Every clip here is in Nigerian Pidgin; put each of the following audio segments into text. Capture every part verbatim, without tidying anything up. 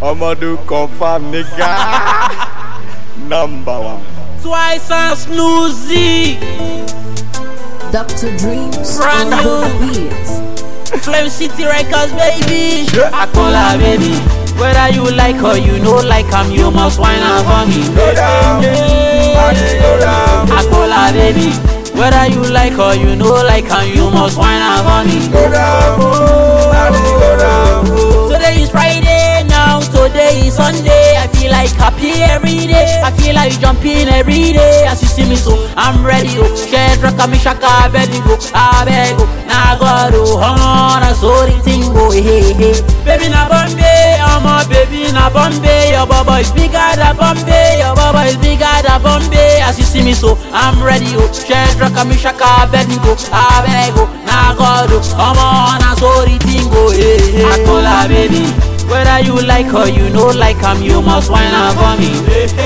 I'ma do confirm, nigga. Number one. Twice as Snoozy. Doctor Dreams Brand on the beat. Flame City Records, baby. Yeah. Akola, baby. Whether you like or you know like I'm, you must wine out for me. Go down, party go down. Akola, baby. Whether you like or you know like I'm, you must wine out for me. Go down, party go down. Today is Friday now, today is Sunday. I feel like happy every day. I feel like jumping every day. As you see me, so I'm ready. Oh, share rock me shaka, baby go, I beg go. Now go do on a sorry thing go, hey hey. Baby na Bombay, I'm a baby na Bombay. Your baba is bigger than Bombay. Your baba is bigger than Bombay. As you see me, so I'm ready. Oh, share rock me shaka, baby go, I beg go. Now go do on a sorry thing go, hey hey. Akola, baby. Whether you like or you know like I'm, you must wine out for me.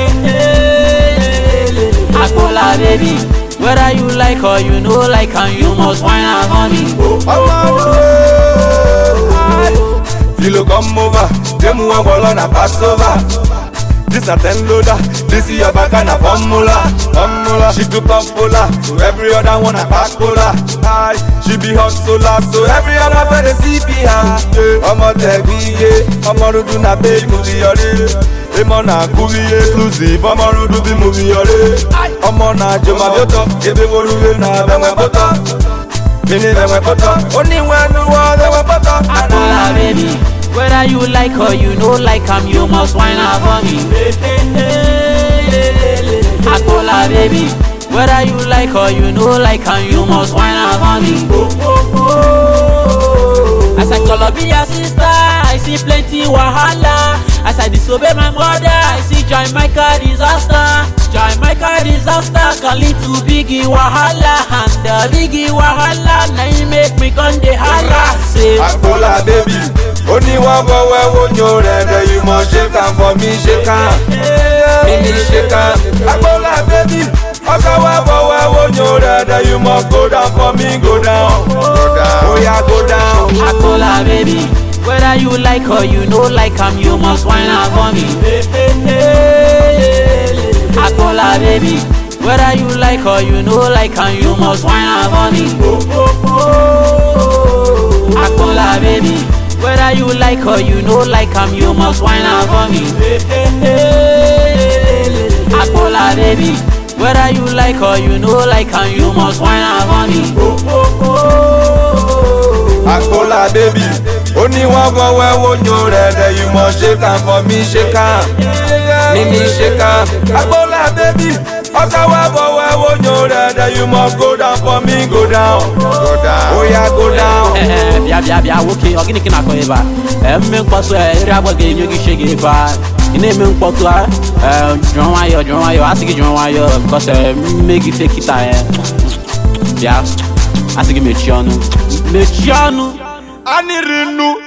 Akola, baby. Whether you like or you know like I'm, you must wine out for me. Filo come over, them who want on a pass over. This a ten loader, this is your back and a formula, formula. She too popular, so every other one a back cola. Aye, she be hot solar, so every other one a C P R. I'm a teguye, I'm a do na pay movie yore. I'm on a movie exclusive, I'm a do the movie yore. I'm on a joma boto, ebe woruwe na benwe boto. Mini benwe boto, only one who was benwe boto. Akola, baby. Whether you like or you know like I'm, you must wine out for me. Akola, baby. Whether you like or you know like I'm, you must wine out for me. As I call up your sister, I see plenty wahala. As I disobey my mother, I see Jamaica disaster. Jamaica disaster can lead to biggie wahala, and the biggie wahala now you make me come the holla. Say Akola, baby. Only one boy when you're ready, you must shake hand for me, shake hand. Me shake hand. Akola, baby. Akawa boy when you're ready, you must go down for me, go down. Go down. Oh yeah, go down. Akola, baby. Whether you like or you know like I'm, you must wine out for me. Akola, baby. Whether you like or you know like I'm, you must wine out for me. Akola, baby. Whether you like or you know like I'm, you must wine out for me. Akola, baby. Whether you like or you know like I'm, you must wine out for me. Akola, baby. Only one boy when you're ready, you must shake hand for me, shake hand. Me shake hand. Akola, baby. Akawa boy when you're ready, you must go down for me, go down. Go down. Oh yeah, go down. Eh, bia bia bia, okay. Ogini kina ko eba. Eh, me nkwaso eh, ira boy ge nyogi shege ba. Ine me nkwaso ah, eh, John Wayo, John Wayo, asigi John Wayo, because eh, make it fake it eh. Bia, asigi me chianu, me chianu. Anirinu.